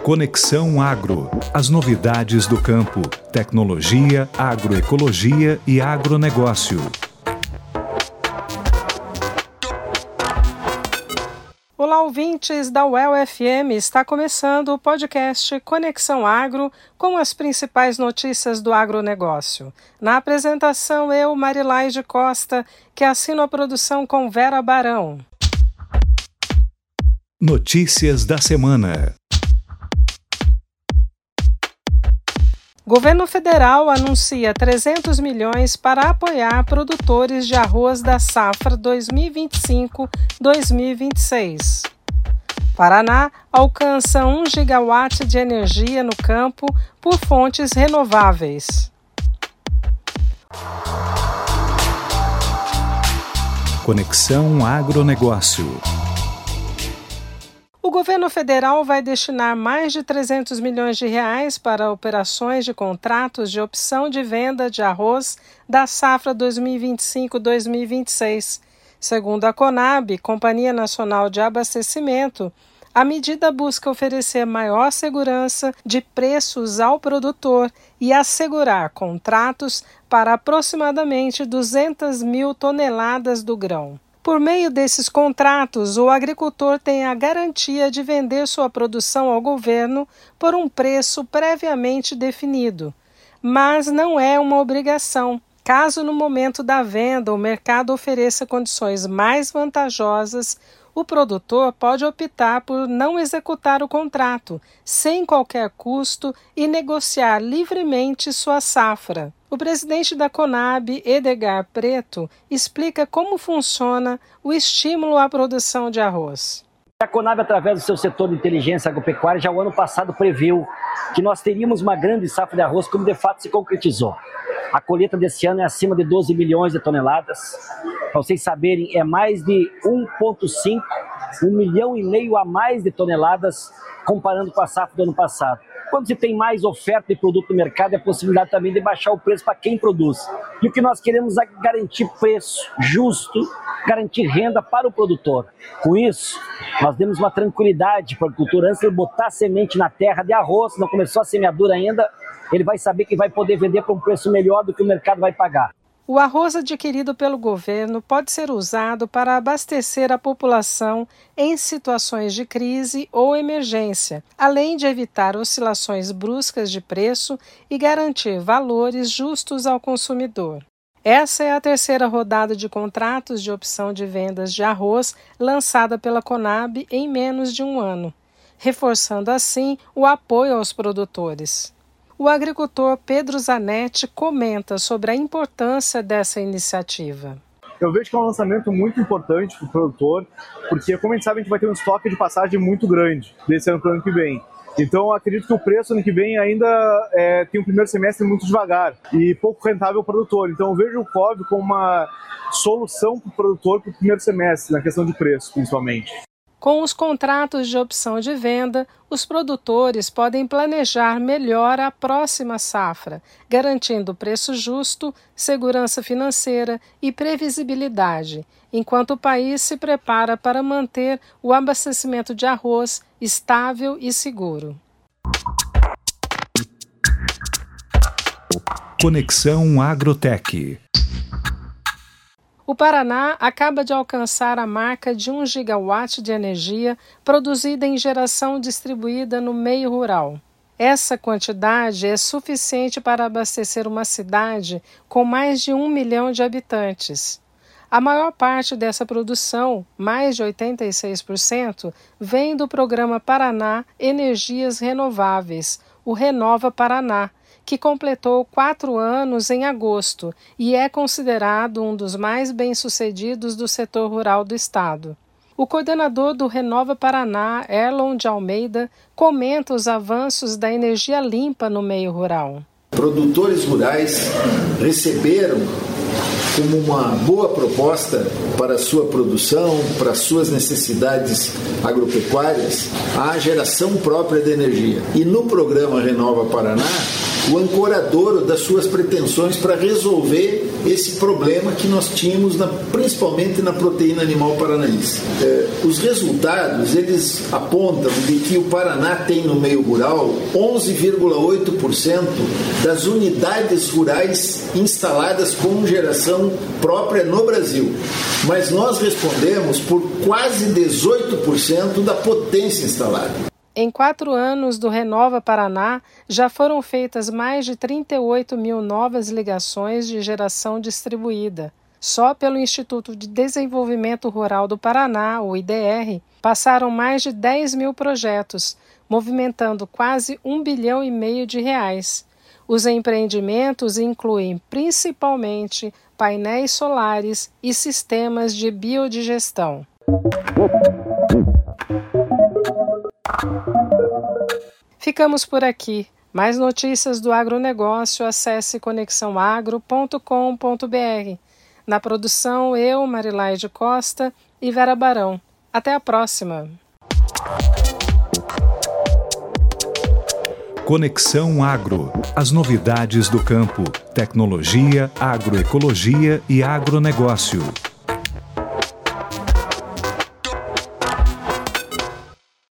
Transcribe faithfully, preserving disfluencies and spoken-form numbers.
Conexão Agro. As novidades do campo, tecnologia, agroecologia e agronegócio. Olá, ouvintes da U E L F M, está começando o podcast Conexão Agro com as principais notícias do agronegócio. Na apresentação, eu, Marilaide Costa, que assino a produção com Vera Barão. Notícias da semana. Governo federal anuncia trezentos milhões para apoiar produtores de arroz da safra dois mil e vinte e cinco a dois mil e vinte e seis. Paraná alcança um gigawatt de energia no campo por fontes renováveis. Conexão Agronegócio. O governo federal vai destinar mais de trezentos milhões de reais para operações de contratos de opção de venda de arroz da safra dois mil e vinte e cinco a dois mil e vinte e seis. Segundo a Conab, Companhia Nacional de Abastecimento, a medida busca oferecer maior segurança de preços ao produtor e assegurar contratos para aproximadamente duzentas mil toneladas do grão. Por meio desses contratos, o agricultor tem a garantia de vender sua produção ao governo por um preço previamente definido, mas não é uma obrigação. Caso no momento da venda o mercado ofereça condições mais vantajosas, o produtor pode optar por não executar o contrato, sem qualquer custo, e negociar livremente sua safra. O presidente da Conab, Edgar Preto, explica como funciona o estímulo à produção de arroz. A Conab, através do seu setor de inteligência agropecuária, já o ano passado previu que nós teríamos uma grande safra de arroz, como de fato se concretizou. A colheita desse ano é acima de doze milhões de toneladas. Para vocês saberem, é mais de um vírgula cinco, um milhão e meio a mais de toneladas, comparando com a safra do ano passado. Quando se tem mais oferta de produto no mercado, é a possibilidade também de baixar o preço para quem produz. E o que nós queremos é garantir preço justo, garantir renda para o produtor. Com isso, nós demos uma tranquilidade para o agricultor. Antes de botar semente na terra de arroz, não começou a semeadura ainda, ele vai saber que vai poder vender por um preço melhor do que o mercado vai pagar. O arroz adquirido pelo governo pode ser usado para abastecer a população em situações de crise ou emergência, além de evitar oscilações bruscas de preço e garantir valores justos ao consumidor. Essa é a terceira rodada de contratos de opção de vendas de arroz lançada pela Conab em menos de um ano, reforçando assim o apoio aos produtores. O agricultor Pedro Zanetti comenta sobre a importância dessa iniciativa. Eu vejo que é um lançamento muito importante para o produtor, porque, como a gente sabe, a gente vai ter um estoque de passagem muito grande desse ano para o ano que vem. Então, eu acredito que o preço ano que vem ainda é, tem um primeiro semestre muito devagar e pouco rentável para o produtor. Então, eu vejo o C O V como uma solução para o produtor para o primeiro semestre, na questão de preço, principalmente. Com os contratos de opção de venda, os produtores podem planejar melhor a próxima safra, garantindo preço justo, segurança financeira e previsibilidade, enquanto o país se prepara para manter o abastecimento de arroz estável e seguro. Conexão Agrotech. O Paraná acaba de alcançar a marca de um gigawatt de energia produzida em geração distribuída no meio rural. Essa quantidade é suficiente para abastecer uma cidade com mais de um milhão de habitantes. A maior parte dessa produção, mais de oitenta e seis por cento, vem do programa Paraná Energias Renováveis, o Renova Paraná, que completou quatro anos em agosto e é considerado um dos mais bem-sucedidos do setor rural do estado. O coordenador do Renova Paraná, Erlon de Almeida, comenta os avanços da energia limpa no meio rural. Produtores rurais receberam como uma boa proposta para a sua produção, para as suas necessidades agropecuárias, a geração própria de energia. E no programa Renova Paraná, o ancoradouro das suas pretensões para resolver esse problema que nós tínhamos, na, principalmente na proteína animal paranaense. É, os resultados, eles apontam de que o Paraná tem no meio rural onze vírgula oito por cento das unidades rurais instaladas com geração própria no Brasil. Mas nós respondemos por quase dezoito por cento da potência instalada. Em quatro anos do Renova Paraná, já foram feitas mais de trinta e oito mil novas ligações de geração distribuída. Só pelo Instituto de Desenvolvimento Rural do Paraná, o I D R, passaram mais de dez mil projetos, movimentando quase um bilhão e meio de reais. Os empreendimentos incluem principalmente painéis solares e sistemas de biodigestão. Ficamos por aqui. Mais notícias do agronegócio, acesse conexão agro ponto com ponto b r. Na produção, eu, Marilaide Costa e Vera Barão. Até a próxima. Conexão Agro. As novidades do campo, tecnologia, agroecologia e agronegócio.